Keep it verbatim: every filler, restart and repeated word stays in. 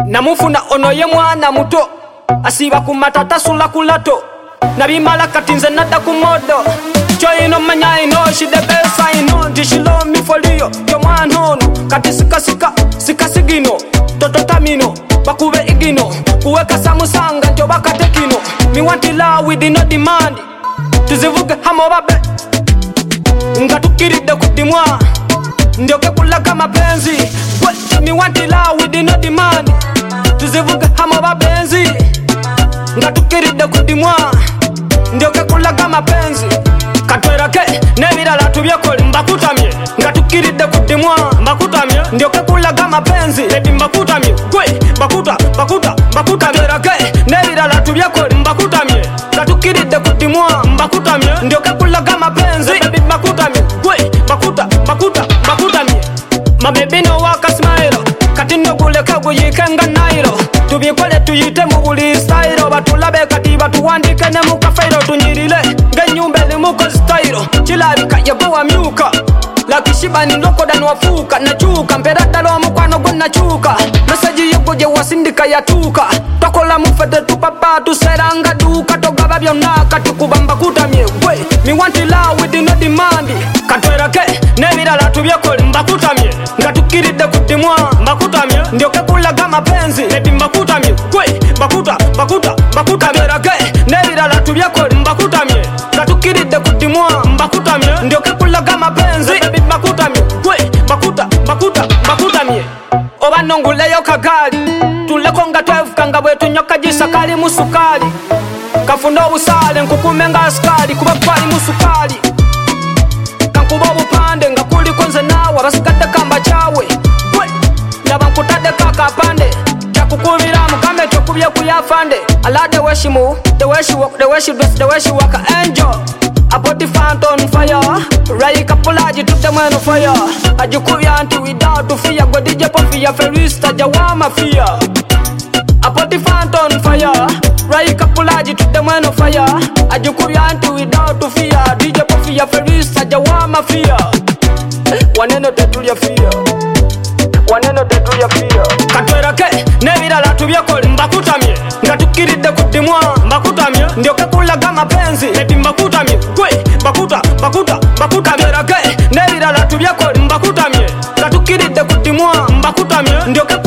Namufuna ono ye mwana muto asiba ku matata sula kulato nabimala katinze nada ku modo choino manya ino she the best I know she love me for you yo mwana ono kati sika sika sika sigino toto tamino bakube igino kuweka samusanga njo bakatekino me want love with no demand tuzivuge hamo babe ngatukiride kudimwa ndio kekula kama penzi me want love with no demand tuzivuge hamo babenzi ngatukiride kudimwa ndio kekula kama penzi katwera ke nebirala tubyekole mbakutamye ngatukiride kudimwa mbakutamye ndio kekula kama penzi ledi mbakutamye kwe bakuta bakuta bakuta katwera ke nebirala tubyekole mbakutamye ngatukiride kudimwa mbakutamye ndio kekula kama penzi ledi mbakutamye kwe bakuta bakuta bakutamye my baby no waka smile kati no kuleka kuyikenga nairo tubyekole tuyite mu buli style batulabe kati batuwandike ne mu kafeiro tunyirile ngenyumba eri mu style kilabika yagowa myuka lakishibani ndoko dano wafuka nachuka mperata lo mukwano gonna chuka message yuko je wasindika yatuka tokola mufete tupapa tuseranga duka togaba byonna kati kubamba kutamye we me want love with no demand katwera ke nebirala tubyekole mbakutamye ngatukiride kudimwa mbakutamye ndio kekula kama penzi ledi mbakutamye kwe bakuta bakuta bakuta katwera ke nebirala tubyekole mbakutamye ngatukiride kudimwa mbakutamye ndio kekula kama penzi ledi mbakutamye kwe bakuta bakuta bakutamye oba nonguleyo kagali tuleko nga twefuka nga bwe tunyoka gisakali musukali kafunda obusale nkukume nga askali kuba kwali musukali kankuba obupande nga kuli konze nawe abasigadde kamba kyawe gwe ndaba nkutadde kakapande kyakukubira mukambe kyokubye kuyafande ala the way she move, the way she walk, the way she dress, the way she walk angel I put the phantom on fire Rai kapulaji to the man on fire Ajukubya anti without to fear Go D J Puffy a ferista jawama fear I put the phantom on fire Rai kapulaji to the man on fire Ajukubya anti without to fear D J Puffy a ferista jawama fear Waneno tetulia fear Waneno tetulia fear katwera ke nebirala tubyekole mbakutamye ngatukiride kudimwa mbakutamye ndio kekula kama penzi ledi mbakutamye kwe bakuta bakuta bakuta katwera ke nebirala tubyekole mbakutamye ngatukiride kudimwa mbakutamye ndio